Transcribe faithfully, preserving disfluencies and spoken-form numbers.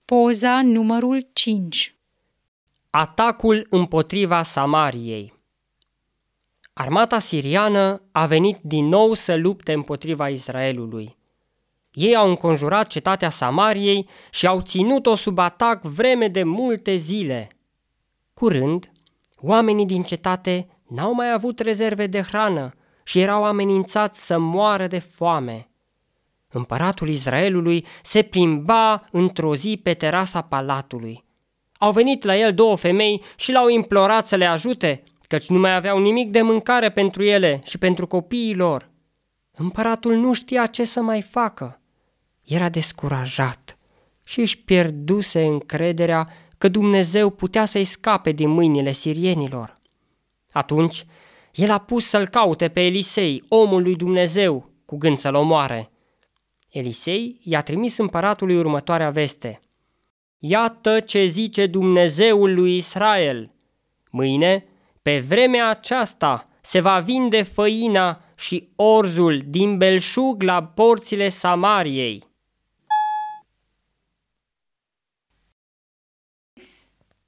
Poza numărul cinci. Atacul împotriva Samariei. Armata siriană a venit din nou să lupte împotriva Israelului. Ei au înconjurat cetatea Samariei și au ținut-o sub atac vreme de multe zile. Curând, oamenii din cetate n-au mai avut rezerve de hrană și erau amenințați să moară de foame. Împăratul Israelului se plimba într-o zi pe terasa palatului. Au venit la el două femei și l-au implorat să le ajute, căci nu mai aveau nimic de mâncare pentru ele și pentru copiii lor. Împăratul nu știa ce să mai facă. Era descurajat și își pierduse încrederea că Dumnezeu putea să-i scape din mâinile sirienilor. Atunci, el a pus să-l caute pe Elisei, omul lui Dumnezeu, cu gând să-l omoare. Elisei i-a trimis împăratului următoarea veste: Iată ce zice Dumnezeul lui Israel: mâine, pe vremea aceasta, se va vinde făina și orzul din belșug la porțile Samariei.